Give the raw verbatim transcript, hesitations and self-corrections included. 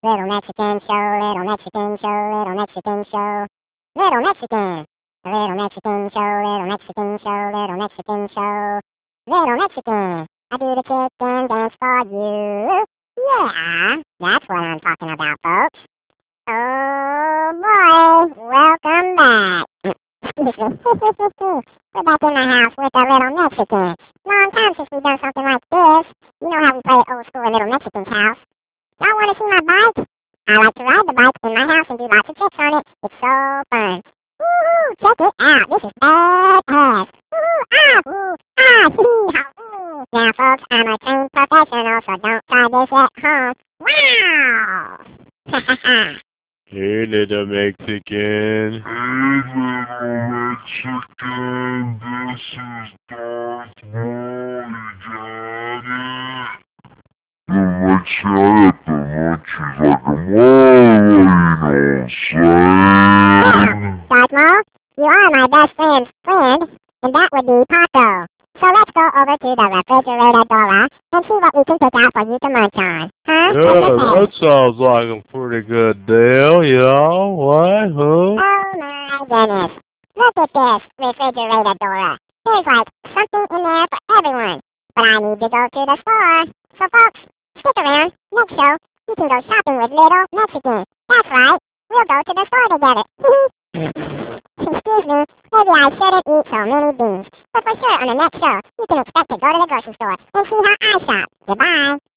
Little Mexican show, little Mexican show, little Mexican show. Little Mexican. A little Mexican show, little Mexican show, little Mexican show. Little Mexican. I do the chicken dance for you. Yeah, that's what I'm talking about, folks. Oh boy, welcome back. Excuse me. We're back in the house with a little Mexican. Long time since we've done something like this. You know how we play old school at Little Mexican's house. Y'all want to see my bike? I like to ride the bike in my house and do lots of tricks on it. It's so fun. Woohoo! Check it out. This is badass. Woohoo! Ah! Woo! Ah! Hee! Ha! Ooh! Now, folks, I'm a trained professional, so don't try this at home. Wow! Ha ha ha! Hey, little Mexican. Hey, little Mexican, this is Darth Maul, you got it? The Mexican, the Mexican's like a Maul, you know, saying? Darth Maul, you are my best friend's friend, and that would be Paco. So let's go over to the refrigerator, Dora, and see what we can pick out for you to munch on. Huh? What's Yeah, your that say? sounds like a pretty good deal, you know? What, huh? Oh my goodness. Look at this refrigerator, Dora. There's like something in there for everyone. But I need to go to the store. So folks, stick around. Next show, you can go shopping with Little Mexican. That's right. We'll go to the store together. Excuse me. Maybe I shouldn't eat so many beans. But for sure, on the next show, you can expect to go to the grocery store and see how I shop. Goodbye.